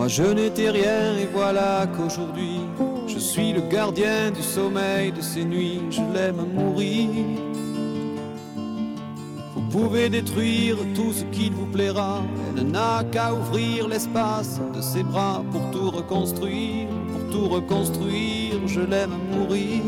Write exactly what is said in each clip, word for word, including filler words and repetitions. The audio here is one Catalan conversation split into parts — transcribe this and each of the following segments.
je n'étais rien et voilà qu'aujourd'hui je suis le gardien du sommeil de ces nuits, je l'aime à mourir. Vous pouvez détruire tout ce qu'il vous plaira, elle n'a qu'à ouvrir l'espace de ses bras pour tout reconstruire, pour tout reconstruire, je l'aime à mourir.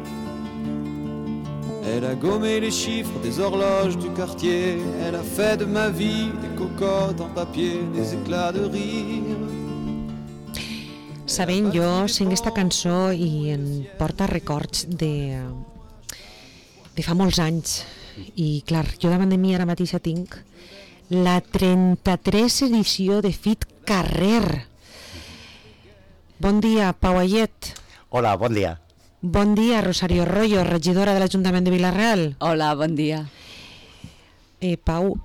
Elle a gommé les chiffres des horloges du quartier, elle a fait de ma vie des cocottes en papier, des éclats de rire. Sabent, jo sent aquesta cançó i em porta records de, de fa molts anys. I clar, jo davant de mi ara mateix tinc la trenta-tres edició de Fit Carrer. Bon dia, Pau Ayet. Hola, bon dia. Bon dia, Rosario Royo, regidora de l'Ajuntament de Vila-real. Hola, bon dia. Eh, Pau,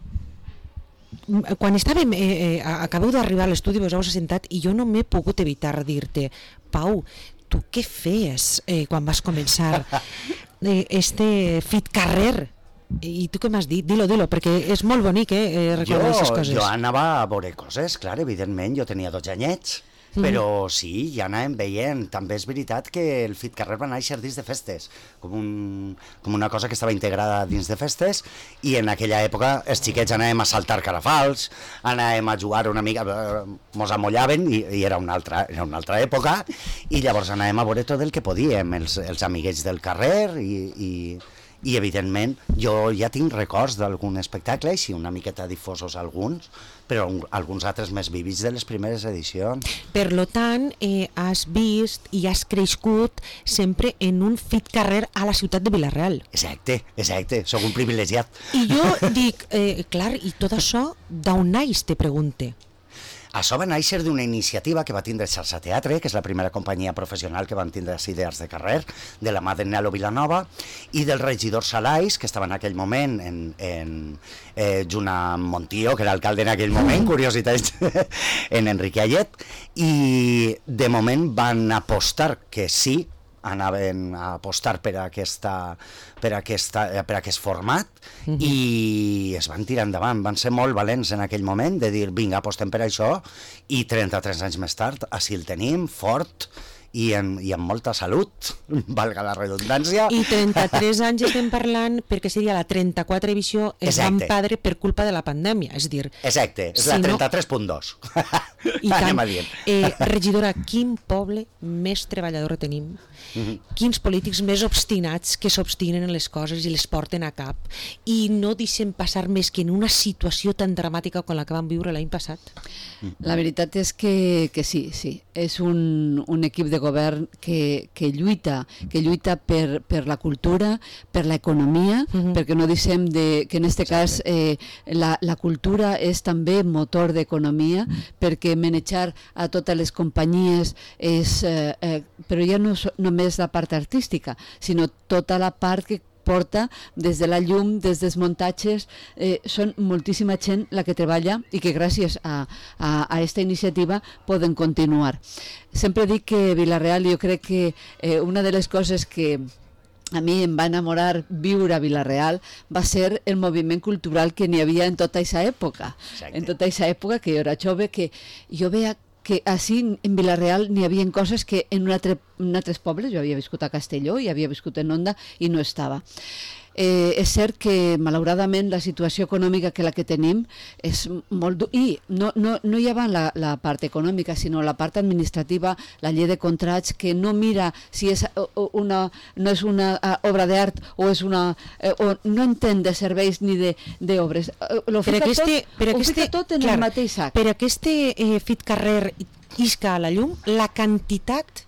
quan estàvem, eh, eh, acabeu d'arribar a l'estudi, vos heu assentat i jo no m'he pogut evitar dir-te, Pau, tu què feies eh, quan vas començar eh, este Fit Carrer? I tu què m'has dit? Dilo, dilo, perquè és molt bonic, eh, recordar aquestes coses. Jo anava a veure coses, clar, evidentment, jo tenia dotze anyets, mm. però sí, ja anàvem veient. També és veritat que el Fit Carrer va néixer dins de festes, com, un, com una cosa que estava integrada dins de festes, i en aquella època els xiquets anàvem a saltar carafals, anàvem a jugar una mica, mos amollaven, i, i era, una altra, era una altra època, i llavors anàvem a veure tot el que podíem, els, els amiguets del carrer, i... i i evidentment jo ja tinc records d'algun espectacle, i sí, una miqueta difosos alguns, però alguns altres més vivis de les primeres edicions. Per lo tant, eh, has vist i has crescut sempre en un Fit Carrer a la ciutat de Vila-real. Exacte, exacte, sóc un privilegiat. I jo dic, eh, clar, i tot això d'on naix, te pregunte? Això va néixer d'una iniciativa que va tindre Xarxa Teatre, que és la primera companyia professional que van tindre les idees de carrer, de la mà de Nelo Vilanova, i del regidor Salais, que estava en aquell moment en, en, eh, junt amb Montió, que era alcalde en aquell moment, curiositats, en Enrique Ayet, i de moment van apostar que sí, anaven a apostar per aquesta, per aquesta, per aquest format, uh-huh. i es van tirar endavant, van ser molt valents en aquell moment de dir, vinga, apostem per això, i trenta-tres anys més tard, així el tenim, fort, i, en, i amb molta salut, valga la redundància. I trenta-tres anys estem parlant perquè seria la trenta-quatre edició, es van perdre per culpa de la pandèmia, és dir... Exacte, és si la trenta-tres punt dos. I tant, eh, regidora, quin poble més treballador tenim? Mm-hmm. Quins polítics més obstinats que s'obstinen en les coses i les porten a cap i no deixen passar més que en una situació tan dramàtica com la que vam viure l'any passat? La veritat és que, que sí, sí, és un, un equip de govern que, que lluita, que lluita per, per la cultura, per l'economia, mm-hmm. perquè no deixem de, que en aquest cas eh, la, la cultura és també motor d'economia, perquè manejar a totes les companyies és, eh, eh, però ja no només la part artística, sinó tota la part que porta des de la llum, des dels muntatges, eh, són moltíssima gent la que treballa i que gràcies a, a, a esta iniciativa poden continuar. Sempre dic que Vila-real, jo crec que eh, una de les coses que a mi em va enamorar viure a Vila-real va ser el moviment cultural que n'hi havia en tota aquesta època. Exacte. En tota aquesta època que jo era jove, que jo veia que així en Vila-real n'hi havia coses que en, un altre, en altres pobles, jo havia viscut a Castelló i havia viscut en Onda i no estava. Eh, és cert que malauradament la situació econòmica que la que tenim és molt dur, i no, no, no hi va la, la part econòmica, sinó la part administrativa, la llei de contrats, que no mira si és una, no és una obra d'art o és una eh, o no entén de serveis ni d'obres. Ho fica, este, tot, ho fica tot en clar, el mateix sac. Per aquest eh, Fit Carrer isca a la llum la quantitat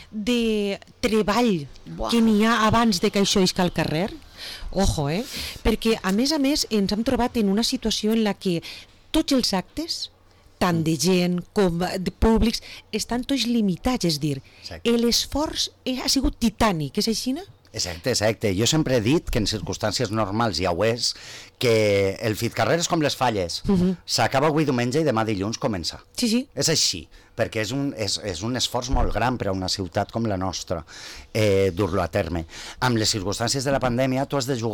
de treball Buah. que n'hi ha abans de que això isca al carrer. Ojo, eh? Perquè a més a més ens hem trobat en una situació en la que tots els actes, tant de gent com de públics, estan tots limitats, és dir, l'esforç ha sigut titànic, és així, no? Exacte, exacte. Jo sempre he dit que en circumstàncies normals ja ho és, que el Fit Carrer és com les falles. Uh-huh. S'acaba avui diumenge i demà dilluns comença. Sí, sí. És així, perquè és un, és, és un esforç molt gran per a una ciutat com la nostra, eh, dur-lo a terme. Amb les circumstàncies de la pandèmia tu has de jugar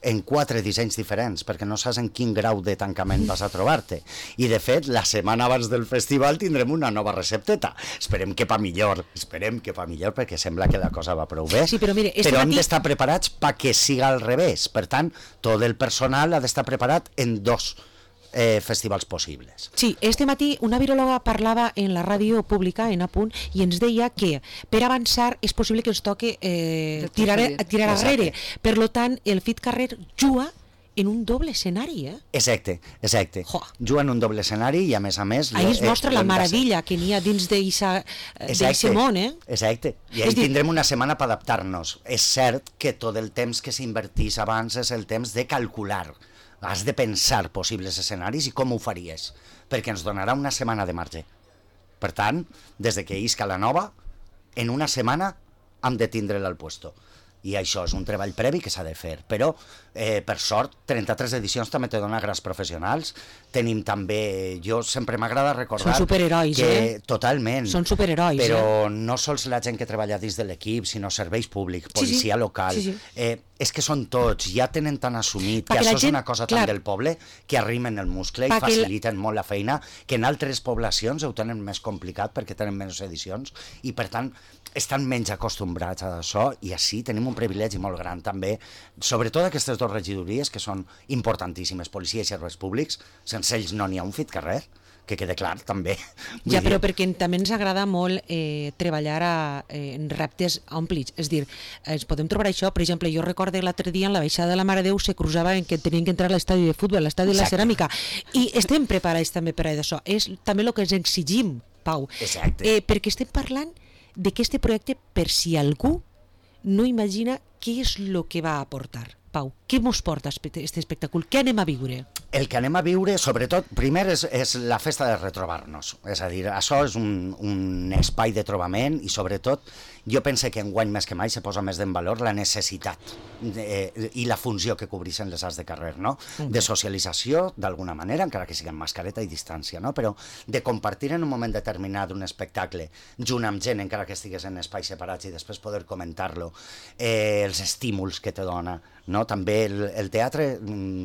en quatre dissenys diferents, perquè no saps en quin grau de tancament vas a trobar-te. I, de fet, la setmana abans del festival tindrem una nova recepteta. Esperem que pa millor, esperem que pa millor, perquè sembla que la cosa va prou bé. Sí, però mire, este però matí... hem d'estar preparats perquè siga al revés. Per tant, tot el personal ha d'estar preparat en dos Eh, festivals possibles. Sí, este matí una viròloga parlava en la ràdio pública, en Apunt, i ens deia que per avançar és possible que ens toque eh, tirar, tirar arrere. Per lo tant, el Fit Carrer juga en un doble escenari, eh? Exacte, exacte. Jo. Juga en un doble escenari i, a més a més... Ahí es mostra eh, la meravella que n'hi ha dins d'aquest món, eh? Exacte. I ahí tindrem una setmana per adaptar-nos. És cert que tot el temps que s'invertís abans és el temps de calcular. Has de pensar possibles escenaris i com ho faries, perquè ens donarà una setmana de marge. Per tant, des de que isca la nova, en una setmana hem de tindre-la al puesto. I això és un treball previ que s'ha de fer. Però, eh, per sort, trenta-tres edicions també te dona grans professionals. Tenim també... Jo sempre m'agrada recordar... Són superherois, que, eh? Totalment. Són superherois, però eh? Però no sols la gent que treballa dins de l'equip, sinó serveis públics, policia sí, sí. local... Sí, sí. Eh, és que són tots, ja tenen tan assumit Perquè que això gent, és una cosa clar, tan del poble que arrimen el muscle i faciliten la... molt la feina, que en altres poblacions ho tenen més complicat perquè tenen menys edicions i, per tant, estan menys acostumbrats a això i així tenim un privilegi molt gran també, sobretot aquestes dues regidories que són importantíssimes, policia i serveis públics, sense ells no n'hi ha un Fit Carrer, que quede clar també. Ja, però perquè també ens agrada molt eh, treballar a, eh, en reptes amplis, és dir, ens podem trobar això, per exemple, jo recordo l'altre dia en la baixada de la Mare de Déu se cruzava en que tenien que entrar a l'estadi de futbol, a l'estadi de la ceràmica, i estem preparats també per a això, és també el que ens exigim, Pau, eh, perquè estem parlant de que este projecte, per si algú no imagina què és el que va aportar. Pau, què mos porta aquest espectacle? Què anem a viure? El que anem a viure, sobretot, primer és, és la festa de retrobar-nos. És a dir, això és un, un espai de trobament i, sobretot, jo penso que enguany més que mai se posa més en valor la necessitat de, eh, i la funció que cobreixen les arts de carrer, no? Okay. De socialització, d'alguna manera, encara que sigui amb mascareta i distància, no? Però de compartir en un moment determinat un espectacle junt amb gent, encara que estigués en espais separats i després poder comentar-lo, eh, els estímuls que te dona, no? També el, el teatre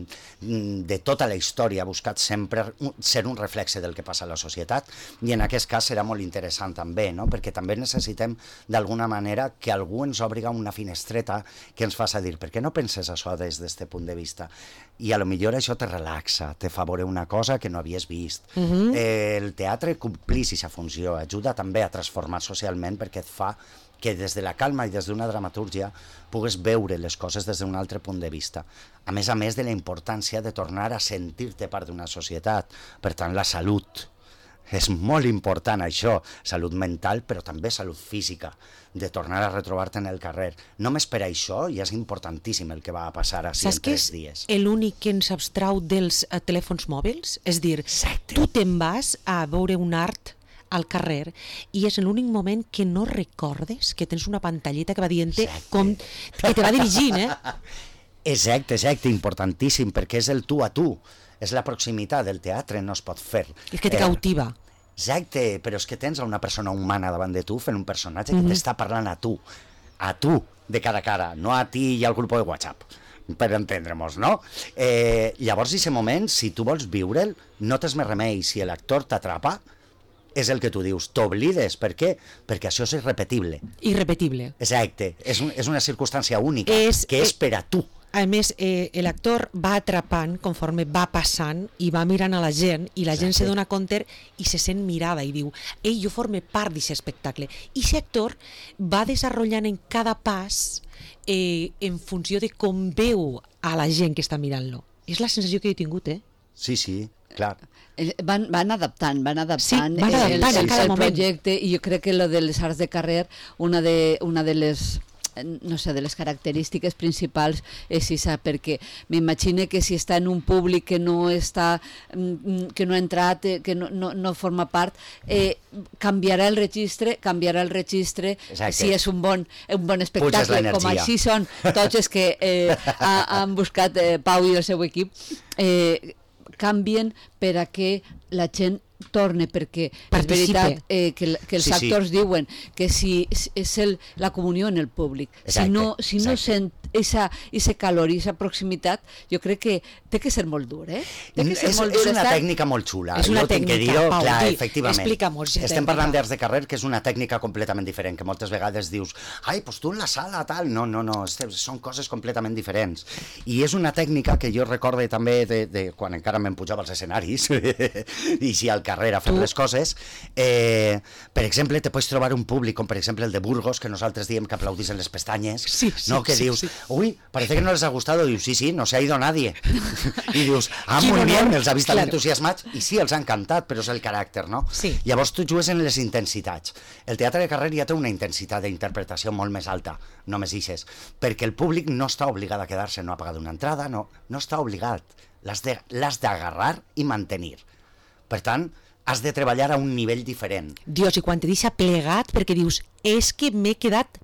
de tota la història ha buscat sempre ser un reflexe del que passa a la societat i en aquest cas serà molt interessant també, no? Perquè també necessitem d'alguna manera que algú ens obriga una finestreta que ens faci dir per què no penses això des d'aquest punt de vista i a lo millor això te relaxa, te fa veure una cosa que no havies vist. Uh-huh. eh, el teatre complix aquesta funció, ajuda també a transformar socialment perquè et fa que des de la calma i des d'una dramatúrgia pugues veure les coses des d'un altre punt de vista. A més a més de la importància de tornar a sentir-te part d'una societat. Per tant, la salut. És molt important això, salut mental, però també salut física, de tornar a retrobar-te en el carrer. Només per això ja és importantíssim el que va passar així en tres dies. Saps que és l'únic que ens abstrau dels eh, telèfons mòbils? És dir, Exacte. Tu te'n vas a veure un art al carrer i és l'únic moment que no recordes que tens una pantalleta que va dient-te com que te va dirigint, eh? Exacte, exacte, importantíssim, perquè és el tu a tu, és la proximitat del teatre, no es pot fer. És que te eh, cautiva. Exacte, però és que tens una persona humana davant de tu fent un personatge que mm-hmm. t'està parlant a tu, a tu, de cara a cara, no a ti i al grup de WhatsApp, per entendre-nos, no? Eh, llavors, en aquest moment, si tu vols viure'l, no tens més remei, si l'actor t'atrapa, és el que tu dius, t'oblides, per què? Perquè això és irrepetible. Irrepetible. Exacte, és, un, és una circumstància única, és, que és per a tu. A més, eh, l'actor va atrapant conforme va passant i va mirant a la gent i la Exacte. Gent se dona compte i se sent mirada i diu, ei, jo forme part d'aquest espectacle. I aquest actor va desenvolupant en cada pas eh, en funció de com veu a la gent que està mirant-lo. És la sensació que he tingut, eh? Sí, sí, clar. Van, van adaptant, van adaptant, sí, van adaptant el, el, el, el moment. projecte i jo crec que lo de les arts de carrer, una de, una de les no sé, de les característiques principals és això, perquè m'imagino que si està en un públic que no està, que no ha entrat, que no, no, no forma part, eh, canviarà el registre, canviarà el registre Exacte. Si és un bon, un bon espectacle, com així són tots els que eh, ha, han buscat eh, Pau i el seu equip, eh, canvien per a que la gent torne, perquè Participe. És veritat eh, que, que els sí, actors sí. diuen que si és el, la comunió en el públic, exacte, si no, si no sent esa, ese calor i esa proximitat, jo crec que té que ser molt dur, eh? Té que ser és, molt dur és una estar... tècnica molt xula. És una jo tinc que tècnica, dir-ho, Pau, clar, di, efectivament. explica'm-nos, ja Estem tècnica. parlant d'arts de carrer, que és una tècnica completament diferent, que moltes vegades dius, ai, doncs tu en la sala, tal... No, no, no, són coses completament diferents. I és una tècnica que jo recordo també de, de quan encara me'n pujava als escenaris i si al carrer a fer tu... les coses. Eh, per exemple, te pots trobar un públic, com per exemple el de Burgos, que nosaltres diem que aplaudís en les pestanyes, sí, sí, no? Que sí, dius, sí. uy, parece que no les ha gustado. Dius, sí, sí, no se ha ido nadie. I dius, ah, Quin muy honor. bien, els ha vist tan Claro. entusiasmats, i sí, els ha encantat, però és el caràcter, no? Sí. Llavors tu jugues en les intensitats. El teatre de carrer ja té una intensitat d'interpretació molt més alta, només ixes, perquè el públic no està obligat a quedar-se, no ha pagat una entrada, no, no està obligat. L'has de, l'has d'agarrar i mantenir. Per tant, has de treballar a un nivell diferent. Dios, i quan te deixa plegat, perquè dius, és que m'he quedat...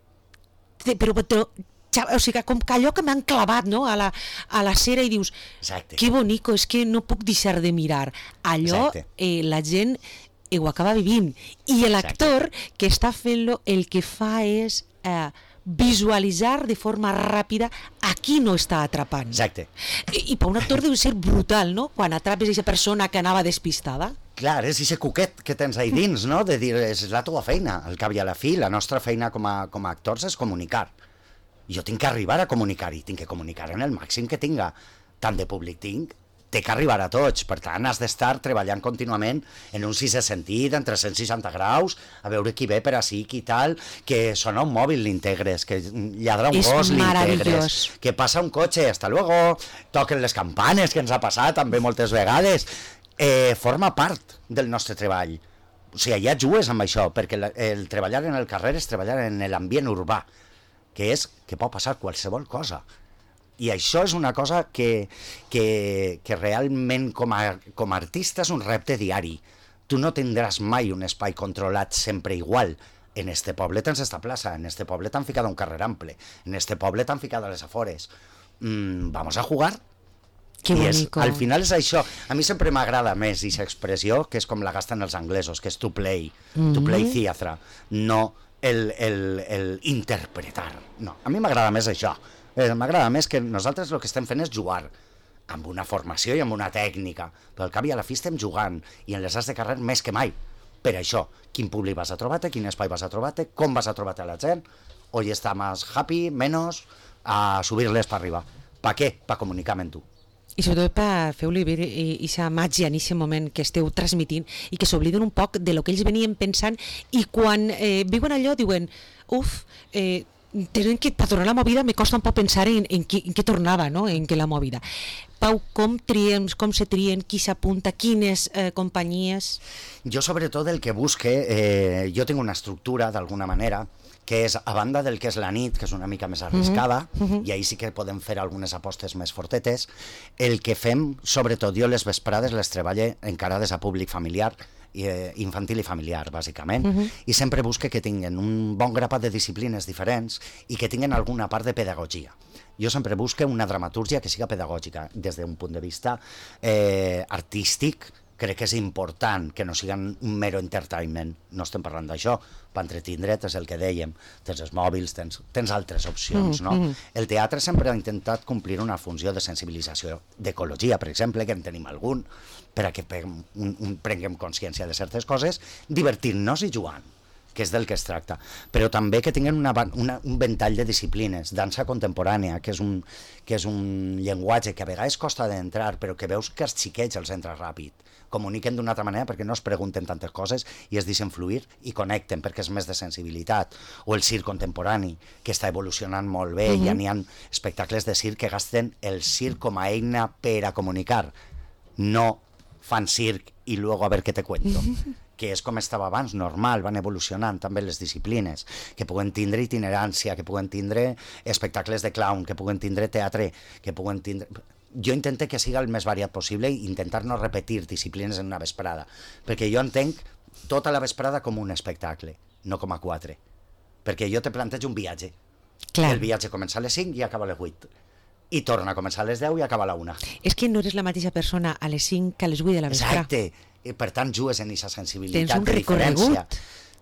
Però, però, o sigui, com que allò que m'han clavat, no?, a la, a la cera i dius, Exacte. que bonico, és que no puc deixar de mirar. Allò, eh, la gent eh, ho acaba vivint. I l'actor que està fent-lo, el que fa és eh, visualitzar de forma ràpida a qui no està atrapant. Exacte. I, i per un actor deu ser brutal, no?, quan atrapes aquesta persona que anava despistada. Clar, és aquest cuquet que tens ahí dins, no?, de dir, és la teva feina, al cap i a la fi, la nostra feina com a, com a actors és comunicar. Jo tinc que arribar a comunicar i tinc que comunicar en el màxim que tinga. Tant de públic tinc, té que arribar a tots. Per tant, has d'estar treballant contínuament en un sisè sentit, en tres cents seixanta graus, a veure qui ve per ací, qui tal, que sona un mòbil l'integres, que lladra un És gos l'integres, meravellós. que passa un cotxe, hasta luego, toquen les campanes, que ens ha passat també moltes vegades. Eh, forma part del nostre treball. O sigui, ja jugues amb això, perquè el, el treballar en el carrer és treballar en l'ambient urbà, que és que pot passar qualsevol cosa. I això és una cosa que, que, que realment com a, com a artista és un repte diari. Tu no tindràs mai un espai controlat sempre igual. En este poble tens esta plaça, en este poble t'han ficat un carrer ample, en este poble t'han ficat a les afores. Mm, vamos a jugar? Que I és, bonico. al final és això. A mi sempre m'agrada més aquesta expressió, que és com la gasten els anglesos, que és to play, mm-hmm. to play theatre, no el, el, el interpretar. No, a mi m'agrada més això. Eh, m'agrada més que nosaltres el que estem fent és jugar amb una formació i amb una tècnica, però al cap i a la fi estem jugant, i en les arts de carrer més que mai. Per això, quin públic vas a trobar-te, quin espai vas a trobar-te, com vas a trobar-te a la gent, hoy està més happy, menos, a subir-les per arriba. Pa què? Pa comunicar amb tu. I sobretot per fer-li veure aquesta màgia en aquest moment que esteu transmitint i que s'obliden un poc de lo que ells venien pensant, i quan eh, viuen allò diuen, uf, eh, tenen que, per tornar la movida me costa un poc pensar en, en, qui, en què tornava, no?, en què la movida. Pau, com triem, com se trien, qui s'apunta, quines eh, companyies? Jo sobretot el que busque, eh, jo tinc una estructura d'alguna manera, que és, a banda del que és la nit, que és una mica més arriscada, uh-huh. i ahí sí que podem fer algunes apostes més fortetes, el que fem, sobretot jo les vesprades les treballe encarades a públic familiar, eh, infantil i familiar, bàsicament, uh-huh. i sempre busque que tinguin un bon grapat de disciplines diferents i que tinguin alguna part de pedagogia. Jo sempre busque una dramatúrgia que siga pedagògica, des d'un punt de vista eh, artístic. Crec que és important que no siguin un mero entertainment, no estem parlant d'això, per entretindre't és el que dèiem, tens els mòbils, tens, tens altres opcions, no? Mm-hmm. El teatre sempre ha intentat complir una funció de sensibilització, d'ecologia, per exemple, que en tenim algun, per a que prenguem, un, un, prenguem consciència de certes coses, divertint-nos i jugant, que és del que es tracta, però també que tinguin una, una, un ventall de disciplines, dansa contemporània, que és, un, que és un llenguatge que a vegades costa d'entrar, però que veus que els xiquets els entra ràpid, comuniquen d'una altra manera perquè no es pregunten tantes coses i es deixen fluir i connecten perquè és més de sensibilitat. O el circ contemporani, que està evolucionant molt bé, mm-hmm. ja n'hi ha espectacles de circ que gasten el circ com a eina per a comunicar, no fan circ i luego a ver què te cuento. Mm-hmm. Que és com estava abans, normal, van evolucionant també les disciplines, que puguen tindre itinerància, que puguen tindre espectacles de clown, que puguen tindre teatre, que puguen tindre... Jo intento que siga el més variat possible i intentar no repetir disciplines en una vesprada, perquè jo entenc tota la vesprada com un espectacle, no com a quatre, perquè jo te plantejo un viatge. Clar. El viatge comença a les cinc i acaba a les vuit, i torna a començar a les deu i acaba a la una. És que no eres la mateixa persona a les cinc que a les vuit de la vespre. Exacte, i per tant jugues en aquesta sensibilitat Tens un de diferència. recorregut.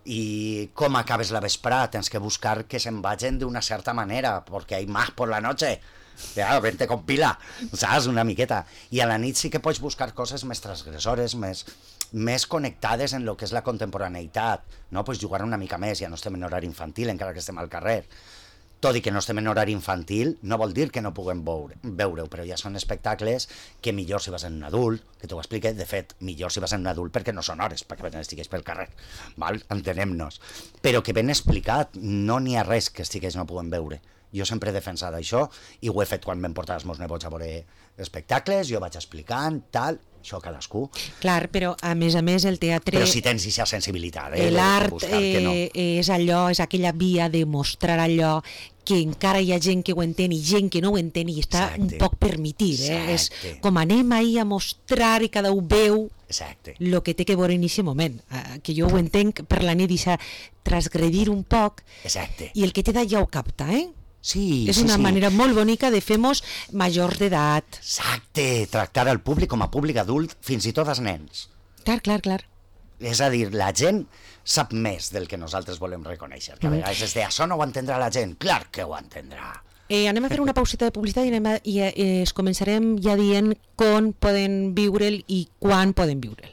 y com acabes la vesprada, tens que buscar que se'n vagin d'una certa manera, perquè hay más por la noche. Ja, vente con pila, saps? Una miqueta. I a la nit sí que pots buscar coses més transgressores, més, més connectades en el que és la contemporaneïtat, no? Pues jugar una mica més, ja no estem en horari infantil, encara que estem al carrer. Tot i que no estem en horari infantil, no vol dir que no puguem veure-ho, però ja són espectacles que millor si vas en un adult, que t'ho explique, de fet, millor si vas en un adult perquè no són hores, perquè estigués pel carrer, val? Entenem-nos. Però que ben explicat, no n'hi ha res que estigués no puguem veure. Jo sempre he defensat això i ho he fet quan vam portar els meus nebots a veure espectacles, jo vaig explicant, tal, això cadascú. Clar, però a més a més el teatre... Però si tens aquesta sensibilitat, eh? L'art eh, és allò, és aquella via de mostrar allò que encara hi ha gent que ho entén i gent que no ho entén i està Exacte. Un poc permitit, eh? És com anem ahir a mostrar i cada un veu el que té que veure en aquest moment, eh, que jo ho entenc per la nit i transgredir un poc Exacte. I el que té d'allà ho capta, eh? Sí, és sí, una sí. manera molt bonica de fer-nos majors d'edat. Exacte, tractar el públic com a públic adult, fins i tot els nens. Clar, clar, clar. És a dir, la gent sap més del que nosaltres volem reconèixer. Que a vegades és de, això no ho entendrà la gent. Clar que ho entendrà. Eh, anem a fer una pauseta de publicitat i, anem a, i eh, es començarem ja dient com poden viure'l i quan poden viure'l.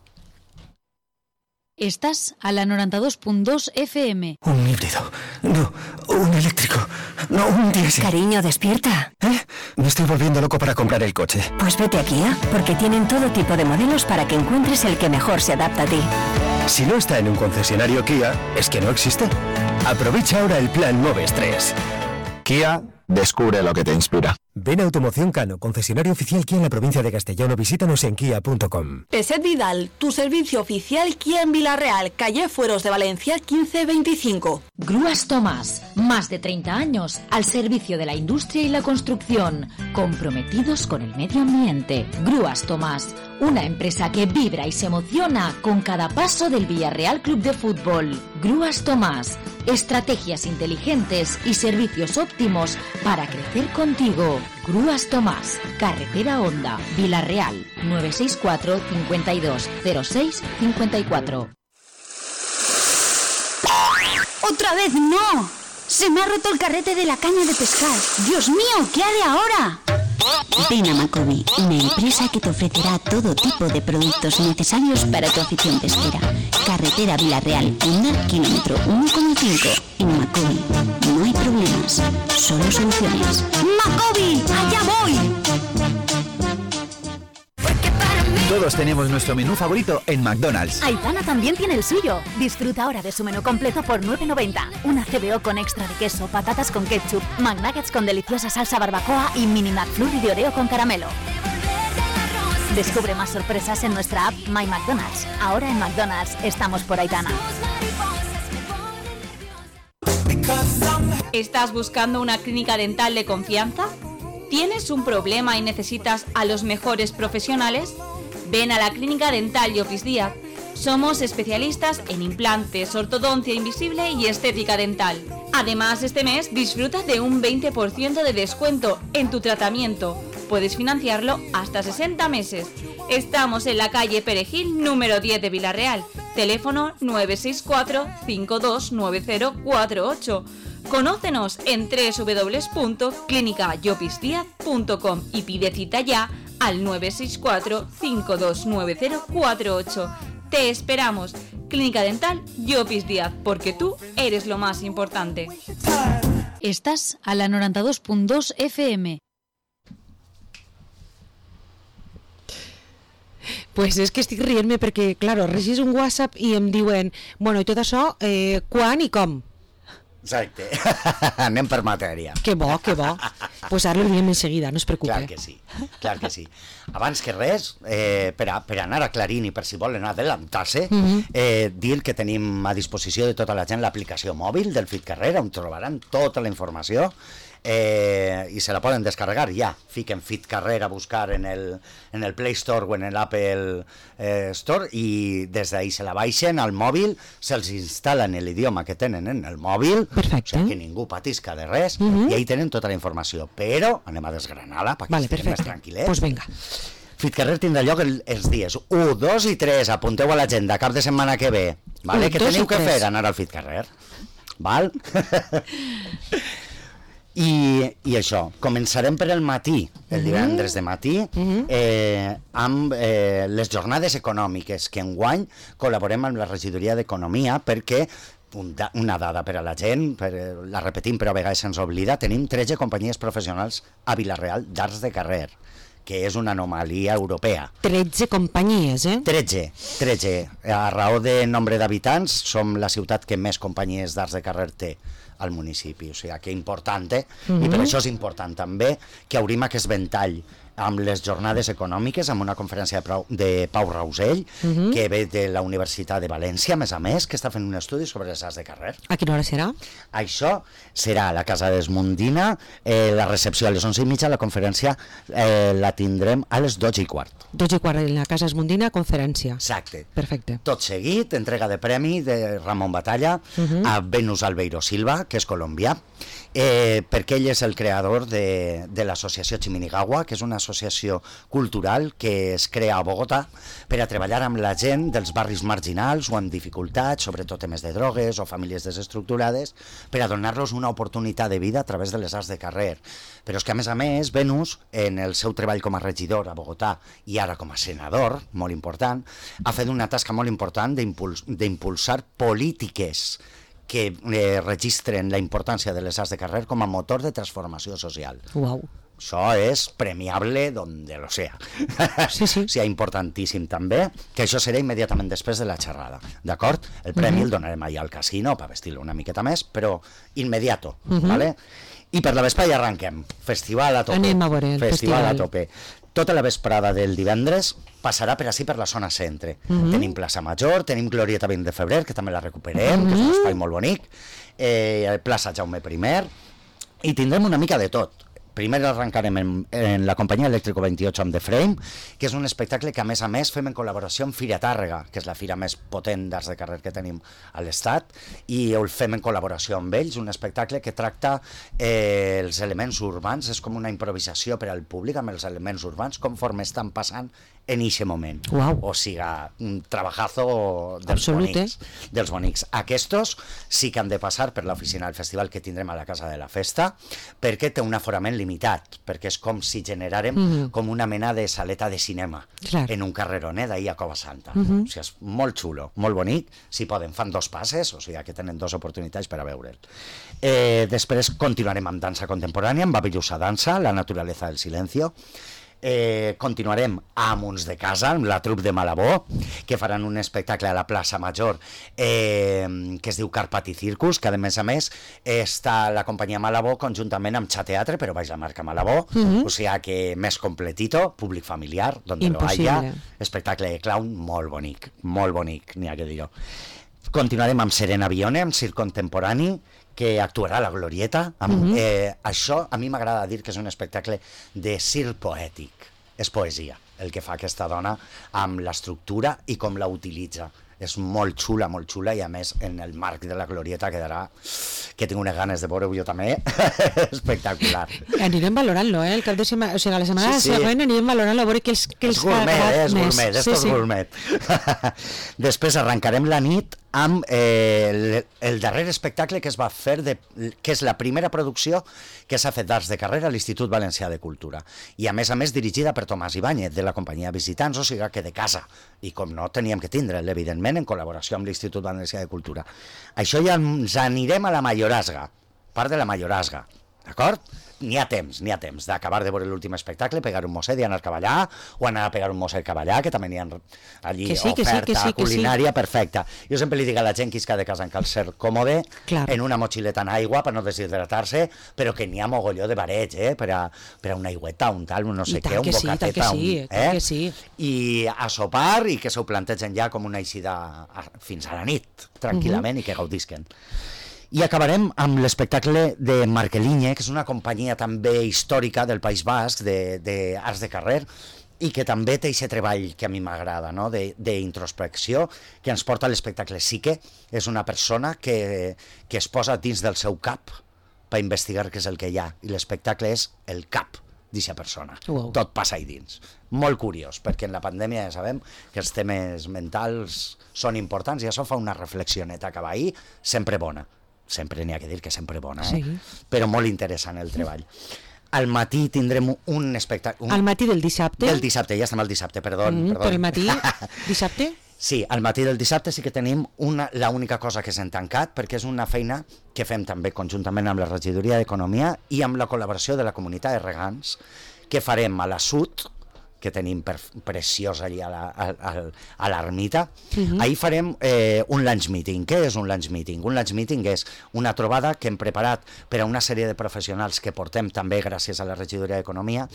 Estás a la noventa y dos punto dos F M. Un híbrido. No, un eléctrico. No, un diésel. Cariño, despierta. ¿Eh? Me estoy volviendo loco para comprar el coche. Pues vete a Kia, porque tienen todo tipo de modelos para que encuentres el que mejor se adapta a ti. Si no está en un concesionario Kia, es que no existe. Aprovecha ahora el plan Moves tres. Kia, descubre lo que te inspira. Ven a Automoción Cano, concesionario oficial Kia en la provincia de Castellón, o visítanos en kia punto com. Peset Vidal, tu servicio oficial Kia en Villarreal, calle Fueros de Valencia quince veinticinco. Grúas Tomás, más de treinta años al servicio de la industria y la construcción, comprometidos con el medio ambiente. Grúas Tomás, una empresa que vibra y se emociona con cada paso del Villarreal Club de Fútbol. Grúas Tomás, estrategias inteligentes y servicios óptimos para crecer contigo. Grúas Tomás, carretera Honda, Villarreal, nueve seis cuatro, cincuenta y dos, cero seis, cincuenta y cuatro. ¡Otra vez no! ¡Se me ha roto el carrete de la caña de pescar! ¡Dios mío! ¿Qué haré ahora? Ven a Macobi, una empresa que te ofrecerá todo tipo de productos necesarios para tu afición pesquera. Carretera Villarreal, Honda, kilómetro uno coma cinco. En Macobi no hay problemas, solo soluciones. ¡Macobi! ¡Allá voy! Todos tenemos nuestro menú favorito en McDonald's. Aitana también tiene el suyo. Disfruta ahora de su menú completo por nueve noventa. Una C B O con extra de queso, patatas con ketchup, McNuggets con deliciosa salsa barbacoa y mini McFlurry de Oreo con caramelo. Descubre más sorpresas en nuestra app My McDonald's. Ahora en McDonald's estamos por Aitana. ¿Estás buscando una clínica dental de confianza? ¿Tienes un problema y necesitas a los mejores profesionales? Ven a la Clínica Dental Llopis Díaz. Somos especialistas en implantes, ortodoncia invisible y estética dental. Además, este mes disfruta de un veinte por ciento de descuento en tu tratamiento. Puedes financiarlo hasta sesenta meses. Estamos en la calle Perejil, número diez de Villarreal. Teléfono nueve seis cuatro, cinco dos nueve cero cuatro ocho. Conócenos en doble u doble u doble u punto clínica llopis díaz punto com y pide cita ya al nueve seis cuatro, cinco dos nueve cero cuatro ocho. Te esperamos. Clínica Dental Llopis Díaz, porque tú eres lo más importante. Estás a la noventa y dos punto dos F M. Pues és que estic rient-me perquè, claro, regis un WhatsApp i em diuen, bueno, i tot això, eh, quan i com? Exacte. Anem per matèria. Que bo, que bo. Pues ara ho diem en seguida, no es preocupe. Clar que sí, clar que sí. Abans que res, eh, per, a, per anar aclarint i per si volen adelantar-se, mm-hmm. eh, dir que tenim a disposició de tota la gent l'aplicació mòbil del FitCarrer, on trobaran tota la informació, eh, i se la poden descarregar ja. Fiquen FitCarrer a buscar en el, en el Play Store o en l'Apple eh, Store i des d'ahí se la baixen al mòbil, se'ls instal·la en l'idioma que tenen en el mòbil. Perfecte. O sigui que ningú patisca de res, mm-hmm. i ahí tenen tota la informació, però anem a desgranar-la perquè vale, estiguem més tranquil·lets. Pues venga. Fitcarrer tindrà lloc el, els dies u, dos i tres, apunteu a l'agenda, cap de setmana que ve, vale? U, Què dos teniu i que tres. fer? Anar al Fitcarrer, val? I, I això, començarem per el matí, el divendres de matí, eh, amb eh, les jornades econòmiques, que enguany col·laborem amb la regidoria d'Economia perquè, un da, una dada per a la gent, per, la repetim però a vegades se'ns oblida, tenim tretze companyies professionals a Vila-real d'arts de carrer, que és una anomalia europea. tretze companyies, eh? tretze, tretze. A raó de nombre d'habitants, som la ciutat que més companyies d'arts de carrer té al municipi, o sigui, que important, eh? Mhm. I per això és important també que obrim aquest ventall amb les jornades econòmiques, amb una conferència de Pau, de Pau Rausell, Mhm. que ve de la Universitat de València, a més a més, que està fent un estudi sobre les arts de carrer. A quina hora serà? Això serà a la Casa d'Esmundina, eh, la recepció a les onze i mitja, la conferència eh, la tindrem a les dotze i quart. dotze i quart en la Casa Esmundina, conferència. Exacte. Perfecte. Tot seguit, entrega de premi de Ramon Batalla Mhm. a Venus Albeiro Silva, que és colombià, eh, perquè ell és el creador de, de l'associació Chiminigawa, que és una associació cultural que es crea a Bogotà per a treballar amb la gent dels barris marginals o amb dificultats, sobretot temes de drogues o famílies desestructurades, per a donar-los una oportunitat de vida a través de les arts de carrer. Però és que, a més a més, Venus, en el seu treball com a regidor a Bogotà i ara com a senador, molt important, ha fet una tasca molt important d'impuls- d'impulsar polítiques que eh, registren la importància de les arts de carrer com a motor de transformació social. Uau. Això és premiable donde lo sea. Sí, sí. O sigui, importantíssim també, que això serà immediatament després de la xerrada, d'acord? El premi Mhm. el donarem allà al casino per vestir-lo una miqueta més, però immediato, Mhm. ¿vale? I per la vesprada ja arrenquem. Festival a tope. Anem a veure el festival. festival. a tope. Tota la vesprada del divendres passarà per així per la zona centre. Mhm. Tenim plaça Major, tenim Glorieta vint de febrer, que també la recuperem, que és un Mhm. espai molt bonic, eh, plaça Jaume primer, i tindrem una mica de tot. Primer arrencarem en, en la companyia Eléctrico veintiocho amb The Frame, que és un espectacle que a més a més fem en col·laboració amb Fira Tàrrega, que és la fira més potent d'arts de carrer que tenim a l'Estat, i el fem en col·laboració amb ells, un espectacle que tracta eh, els elements urbans, és com una improvisació per al públic amb els elements urbans, conforme estan passant en eixe moment. Uau. O siga, un trabajazo dels Absolut, bonics. Dels bonics. Aquests sí que han de passar per l'oficina del festival que tindrem a la Casa de la Festa, perquè té un aforament limitat, perquè és com si generàrem Mhm. com una mena de saleta de cinema Clar. en un carreronet d'ahir a Cova Santa. Mhm. O sigui, és molt xulo, molt bonic. Si poden, fan dos passes, o sigui que tenen dues oportunitats per a veure'l. Eh, després continuarem amb dansa contemporània, amb Babillusa Dansa, La naturaleza del silencio. Eh, continuarem amb uns de casa, amb la trup de Malabó, que faran un espectacle a la plaça Major eh, que es diu Carpati Circus, que a més a més està la companyia Malabó conjuntament amb Xateatre, però baix la marca Malabó, Mhm. o sigui que més completito, públic familiar, donde lo Impossible. haya, espectacle de clown molt bonic, molt bonic, n'hi ha que dir-ho. Continuarem amb Serena Bione, amb circ contemporani, que actuarà a la Glorieta. Amb, Mhm. eh, això a mi m'agrada dir que és un espectacle de circ poètic. És poesia el que fa aquesta dona amb l'estructura i com la utilitza. És molt xula, molt xula, i a més en el marc de la Glorieta quedarà, que tinc unes ganes de veure-ho jo també, espectacular. Anirem valorant-lo, eh? El cap de setmana, o sigui, la setmana Sí, sí. següent anirem valorant-lo a veure què els, què els És gourmet, ha agradat eh? És més. gourmet, esto Sí, és sí. gourmet. Després arrencarem la nit amb eh, el, el darrer espectacle que es va fer, de, que és la primera producció que s'ha fet d'arts de carrera a l'Institut Valencià de Cultura. I a més a més dirigida per Tomàs Ibáñez, de la companyia Visitants, o sigui que de casa. I com no, teníem que tindre'l, evidentment, en col·laboració amb l'Institut Valencià de Cultura. Això ja ens anirem a la Mayorazga, part de la Mayorazga, d'acord? N'hi ha temps, n'hi ha temps d'acabar de veure l'últim espectacle, pegar un mosset i anar a cavallar, o anar a pegar un mosset a cavallar, que també n'hi ha allí Que sí, que sí, oferta que sí, que sí. culinària perfecta. Jo sempre li dic a la gent que isca de casa en cal ser còmode, Clar. en una motxileta en aigua per no deshidratar-se, però que n'hi ha mogolló de bareig, eh? per, a, per a una aigüeta, un tal, un no sé I tant què, un que sí, tant bocateta, que sí, un, tant que sí. I a sopar i que s'ho plantegen ja com una eixida a- fins a la nit, tranquil·lament, Mhm. i que gaudisquen. I acabarem amb l'espectacle de Marqueliñe, que és una companyia també històrica del País Basc, d'arts de, de, de carrer, i que també té aquest treball que a mi m'agrada, no? d'introspecció, que ens porta a l'espectacle Psique. És una persona que, que es posa dins del seu cap per investigar què és el que hi ha, i l'espectacle és el cap d'eixa persona. Wow. Tot passa ahí dins. Molt curiós, perquè en la pandèmia ja sabem que els temes mentals són importants i això fa una reflexioneta que va ahir, sempre bona. Sempre n'hi ha que dir que sempre bona, eh? Sí. Però molt interessant el treball. Al matí tindrem un espectacle... Un... Al matí del dissabte? Del dissabte, ja estem al dissabte, perdó. Mm, perdó. Per el matí, dissabte? Sí, al matí del dissabte sí que tenim una, la única cosa que s'han tancat, perquè és una feina que fem també conjuntament amb la Regidoria d'Economia i amb la col·laboració de la comunitat de regants, que farem a la Sud, que tenim per, preciós allà a, la, a, a l'ermita. Uh-huh. Ahir farem eh, un lunch meeting. Què és un lunch meeting? Un lunch meeting és una trobada que hem preparat per a una sèrie de professionals que portem també gràcies a la Regidoria d'Economia,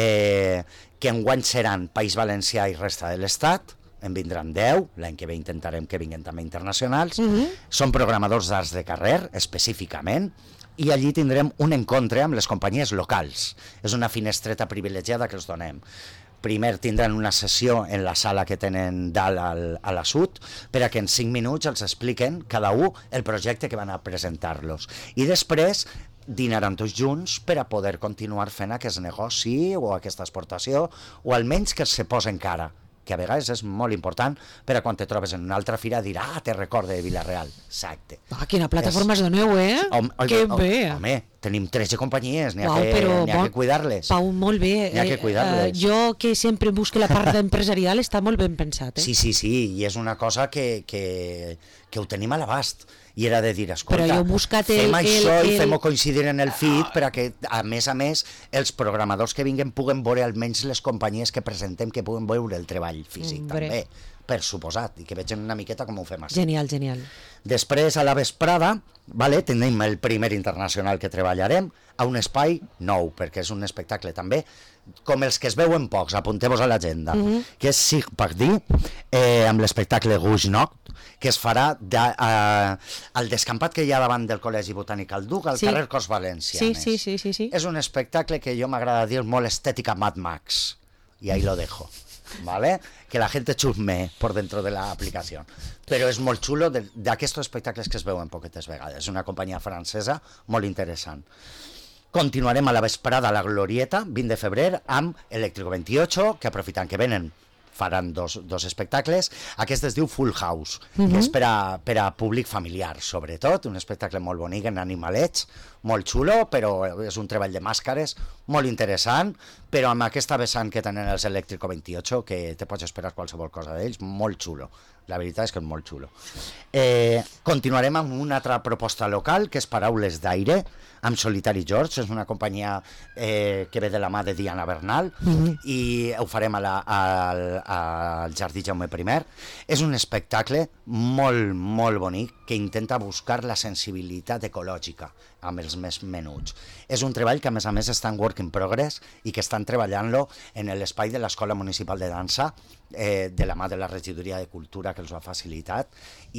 eh, que enguany seran País Valencià i resta de l'Estat. En vindran deu, l'any que ve intentarem que vinguin també internacionals. Uh-huh. Són programadors d'arts de carrer, específicament, i allí tindrem un encontre amb les companyies locals. És una finestreta privilegiada que els donem. Primer tindran una sessió en la sala que tenen dalt al, a la Sud, per a que en cinc minuts els expliquen cada un el projecte que van a presentar-los. I després dinaran tots junts per a poder continuar fent aquest negoci o aquesta exportació, o almenys que se posen cara, que a vegades és molt important per a quan te trobes en una altra fira dir, ah, te recorde de Vila-real. Exacte. Ah, quina plataforma es doneu, eh? Home, que home, bé. Home, tenim tretze companyies, n'hi ha, Uau, que, però n'hi ha bon, que cuidar-les. Pau, molt bé. N'hi ha que cuidar-les. Eh, jo que sempre busco la part empresarial està molt ben pensat, eh? Sí, sí, sí, i és una cosa que, que, que ho tenim a l'abast. I era de dir, escolta, fem això el, el... i fem-ho coincidir en el feed per a que, a més a més, els programadors que vinguen puguen veure almenys les companyies que presentem, que puguen veure el treball físic, mm, també, per suposat, i que vegin una miqueta com ho fem així. Genial, genial. Després, a la vesprada, vale, tenim el primer internacional que treballarem a un espai nou, perquè és un espectacle també com els que es veuen pocs, apunteu-vos a l'agenda, mm-hmm. que és Sig Pardi, eh, amb l'espectacle Rouge Noct, que es farà de, eh, al descampat que hi ha davant del Col·legi Botànic al Duc, al sí. carrer Cos Valencianes. Sí, sí, sí, sí, sí. És un espectacle que jo m'agrada dir molt estètica Mad Max, y ahí lo dejo. ¿Vale? Que la gente chusme por dentro de la aplicación. Però és molt xulo d'aquests espectacles que es veuen poquetes vegades. És una companyia francesa molt interessant. Continuarem a la vesprada a la Glorieta, vint de febrer, amb Eléctrico veintiocho, que aprofitant que venen faran dos, dos espectacles. Aquest es diu Full House, uh-huh. que és per a, per a públic familiar, sobretot, un espectacle molt bonic en animalets, molt xulo, però és un treball de màscares molt interessant, però amb aquesta vessant que tenen els Eléctrico veintiocho, que te pots esperar qualsevol cosa d'ells, molt xulo. La veritat és que és molt xulo. Eh, continuarem amb una altra proposta local, que és Paraules d'Aire, amb Solitari George, és una companyia eh, que ve de la mà de Diana Bernal, mm-hmm. i ho farem a la, al, al Jardí Jaume primer. És un espectacle molt, molt bonic, que intenta buscar la sensibilitat ecològica amb els més menuts. És un treball que a més a més està en work in progress i que estan treballant-lo en l'espai de l'Escola Municipal de Dansa, eh, de la mà de la Regidoria de Cultura que els ho ha facilitat,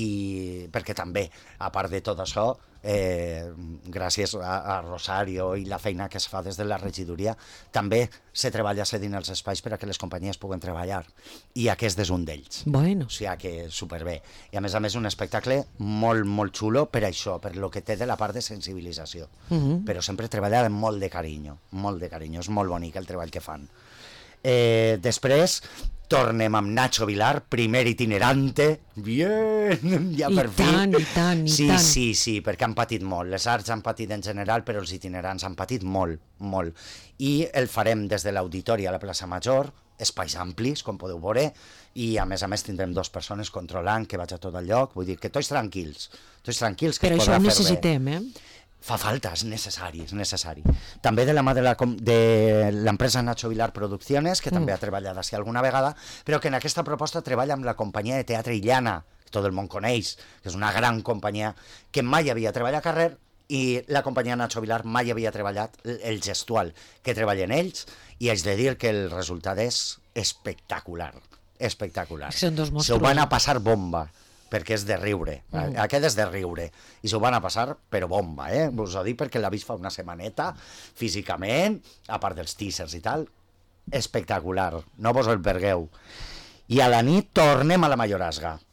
i perquè també, a part de tot això, eh, gràcies a, a Rosario i la feina que es fa des de la regidoria, també se treballa cedint els espais per a que les companyies puguen treballar, i aquest és un d'ells. Bueno. O sigui que superbé. I a més a més un espectacle molt, molt xulo per això, per lo que té de la part de sensibilització. Uh-huh. Però sempre treballa amb molt de carinyo, molt de carinyo, és molt bonic el treball que fan. Eh, després tornem amb Nacho Vilar, primer itinerante, bien, ja per fi. I tant, i tant, i sí, tant. Sí, sí, perquè han patit molt. Les arts han patit en general, però els itinerants han patit molt, molt. I el farem des de l'auditori a la plaça Major, espais amplis, com podeu veure, i a més a més tindrem dues persones controlant que vaig a tot el lloc, vull dir que tots tranquils, tots tranquils que però es podrà fer bé. Però això ho necessitem, eh? Fa falta, és necessari, és necessari. També de la mà de l'empresa Nacho Vilar Producciones, que mm. també ha treballat així alguna vegada, però que en aquesta proposta treballa amb la companyia de teatre Illana, que tot el món coneix, que és una gran companyia que mai havia treballat a carrer, i la companyia Nacho Vilar mai havia treballat el gestual que treballen ells, i haig de dir que el resultat és espectacular, espectacular. Són dos monstruos. Se ho van a passar bomba, perquè és de riure, mm. aquest és de riure, i s'ho van a passar però bomba, eh? Us ho dic perquè l'ha vist fa una setmaneta, físicament, a part dels teasers i tal, espectacular, no vos el pergueu. I a la nit tornem a la Mayorazga,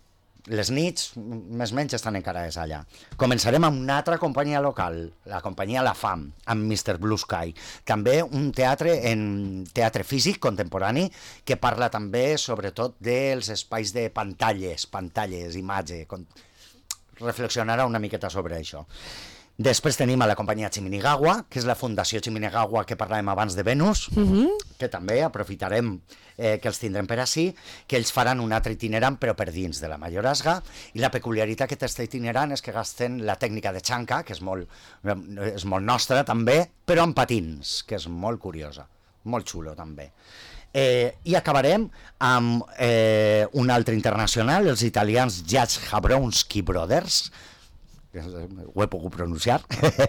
les nits, més menys, estan encara és allà. Començarem amb una altra companyia local, la companyia La Fam, amb mister Blue Sky. També un teatre en teatre físic contemporani que parla també, sobretot, dels espais de pantalles, pantalles, imatge. Reflexionarà una miqueta sobre això. Després tenim a la companyia Chiminigawa, que és la Fundació Chiminigawa que parlàvem abans de Venus, uh-huh. que també aprofitarem eh, que els tindrem per ací, que ells faran un altre itinerant però per dins de la Mayorazga, i la peculiaritat que té aquest itinerant és que gasten la tècnica de xanca, que és molt, és molt nostra també, però amb patins, que és molt curiosa, molt xulo també. Eh, I acabarem amb eh, un altre internacional, els italians Jazz Jabrowski Brothers, ho he pogut pronunciar,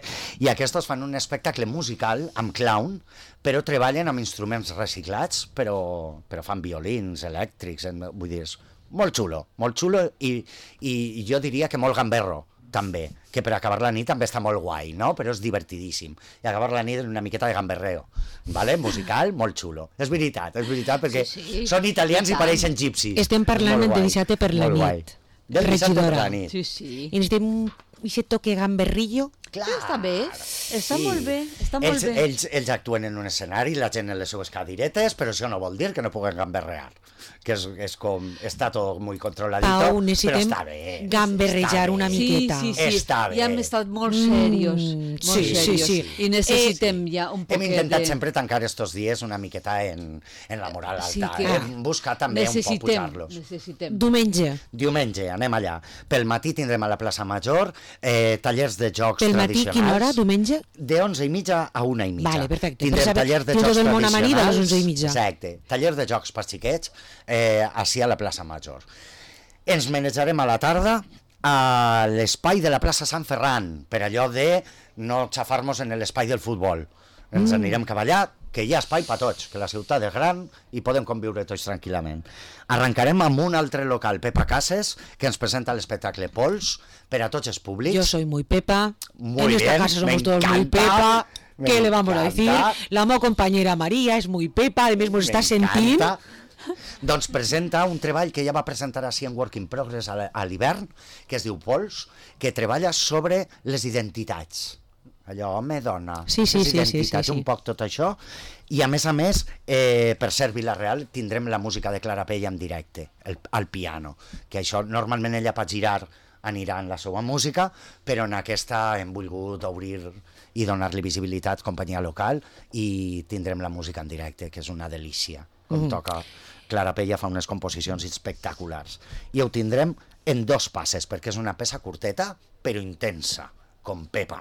i aquests fan un espectacle musical amb clown, però treballen amb instruments reciclats, però, però fan violins elèctrics, vull dir, és molt xulo, molt xulo, i, i jo diria que molt gamberro, també, que per acabar la nit també està molt guai, no? Però és divertidíssim, i acabar la nit una miqueta de gamberreo, vale? Musical, molt xulo, és veritat, és veritat, perquè sí, sí. són italians i pareixen gipsis. Estem parlant de dissabte per la nit. Del dissabte per la nit. Sí, sí. I necessitem aquest toque gamberrillo. Clar, està bé, està sí. molt bé, està molt ells, bé. Ells, ells actuen en un escenari, la gent en les seues cadiretes, però això no vol dir que no puguen gamberrear, que és, és com, està tot molt controladito, Pau, però està bé. Gamberrejar està una bé. miqueta. Sí, sí, sí. Està bé. Ja hem estat molt serios, mm, molt sí, serios, sí, sí. I necessitem eh, ja un poquet de... Hem intentat de... sempre tancar estos dies una miqueta en, en la moral alta, sí que... hem buscat també necessitem, un poc pujar-los. Necessitem. Diumenge. Diumenge, anem allà. Pel matí tindrem a la plaça Major eh, tallers de jocs Pel tradicionals. Pel matí, quina hora, diumenge? De onze i mitja a una i mitja. Vale, perfecte. Tindrem per saber, tallers de jocs del món amarí de les onze i mitja. Exacte. Tallers de jocs per xiquets, eh, així a la plaça Major. Ens manejarem a la tarda a l'espai de la plaça Sant Ferran, per allò de no xafar-nos en l'espai del futbol. Ens mm. anirem cap allà, que hi ha espai per tots, que la ciutat és gran i podem conviure tots tranquil·lament. Arrencarem amb un altre local, Pepa Cases, que ens presenta l'espectacle Pols, per a tots els públics. Yo soy muy Pepa, muy en bien, esta casa somos todos muy Pepa, ¿qué le vamos encanta. a decir? La mo compañera María es muy Pepa, además nos está sentint. Doncs presenta un treball que ja va presentar així en Work in Progress a l'hivern, que es diu Pols, que treballa sobre les identitats. Allò, home, dona, sí, sí, les sí, identitats, sí, sí, sí. un poc tot això. I a més a més, eh, per ser Vila-real, tindrem la música de Clara Pella en directe, el, al piano, que això normalment ella pot girar anirà en la seva música, però en aquesta hem volgut obrir i donar-li visibilitat, companyia local, i tindrem la música en directe, que és una delícia, com mm. toca. Clara Pella fa unes composicions espectaculars. I ho tindrem en dos passes, perquè és una peça curteta, però intensa, com Pepa.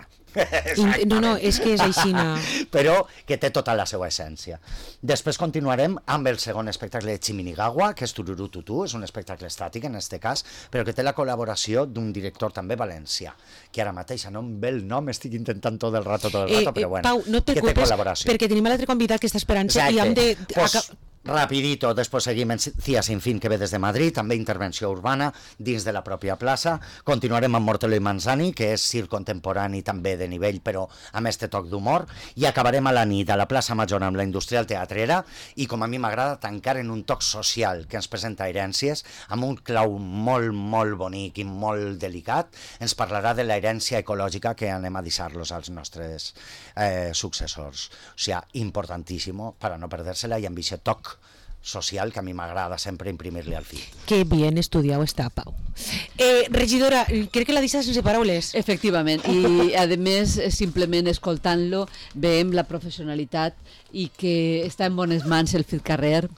No, no, és que és aixina. Però que té tota la seva essència. Després continuarem amb el segon espectacle de Chiminigawa, que és Tururú Tutú, és un espectacle estàtic en este cas, però que té la col·laboració d'un director també valencià, que ara mateix no em ve el nom, estic intentant tot el rato, tot el rato, eh, però bueno, Pau, no et preocupes, perquè tenim l'altre convidat que està esperant-se i hem de... Pues, rapidito, després seguim en Cia Sin Fin, que ve des de Madrid, també intervenció urbana dins de la pròpia plaça. Continuarem amb Mortello i Manzani, que és circ contemporani també de nivell, però amb este toc d'humor, i acabarem a la nit a la plaça Major amb la Industrial Teatrera, i com a mi m'agrada tancar en un toc social que ens presenta Herències, amb un clau molt, molt bonic i molt delicat. Ens parlarà de la herència ecològica que anem a deixar-los als nostres eh, successors. O sigui, importantíssimo, para no perdérsela, i amb aquest toc social que a mi m'agrada sempre imprimir-li al fill. Que bien estudiado està, Pau. Eh, regidora, crec que la deixes sense paraules. Efectivament, i a més, simplement escoltant-lo, veiem la professionalitat i que està en bones mans el FitCarrer,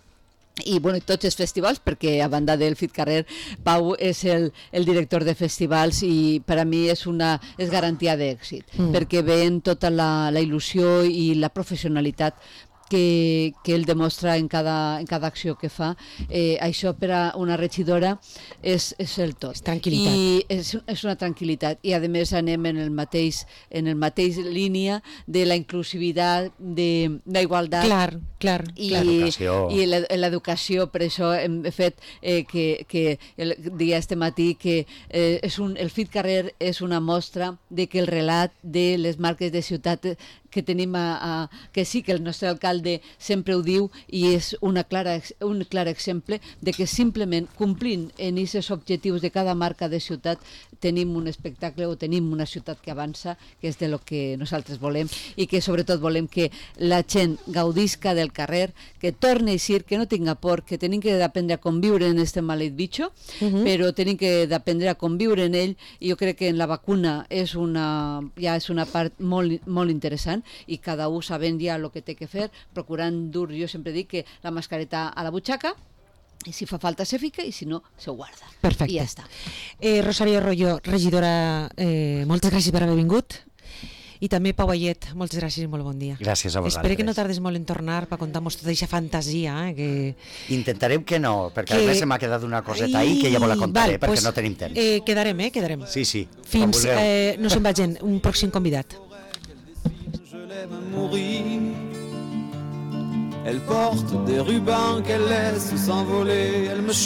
i bueno, tots els festivals, perquè a banda del FitCarrer, Pau és el, el director de festivals i per a mi és una és garantia d'èxit, mm. perquè veiem tota la, la il·lusió i la professionalitat que, que ell demostra en cada, en cada acció que fa. Eh, això per a una regidora és, és el tot. És tranquil·litat. I és, és una tranquil·litat. I a més anem en el mateix, en el mateix línia de la inclusivitat, de la igualtat. Clar, clar. I, l'educació. I l'educació, per això hem fet eh, que, que el dia este matí que eh, és un, el FitCarrer és una mostra de que el relat de les marques de ciutat que tenim a, a, que sí que el nostre alcalde sempre ho diu i és una clara, un clar exemple de que simplement complint en aquests objectius de cada marca de ciutat tenim un espectacle o tenim una ciutat que avança, que és de lo que nosaltres volem i que sobretot volem que la gent gaudisca del carrer, que torni a eixir, que no tinga por, que tenim que aprendre a conviure en este maleït bitxo, uh-huh. però tenim que aprendre a conviure en ell i jo crec que en la vacuna és una, ja és una part molt, molt interessant i cada un sabent ja el que té que fer, procurant dur, jo sempre dic que la mascareta a la butxaca, i si fa falta se fica i si no se guarda. Perfecte. I ja està. Eh, Rosario Arroyo, regidora, eh, moltes gràcies per haver vingut. I també Pau Ayet, moltes gràcies i molt bon dia. Gràcies a vosaltres. Espero que no tardes molt en tornar per contar-nos tota aquesta fantasia. Eh, que... Intentarem que no, perquè que... a més se m'ha quedat una coseta ahí que ja vos la contaré, Val, perquè pues, no tenim temps. Eh, quedarem, eh? Quedarem. Sí, sí. Fins, eh, no se'n vagin, un pròxim convidat. Je l'aime mourir. Elle porte des rubans qu'elle laisse s'envoler. Elle me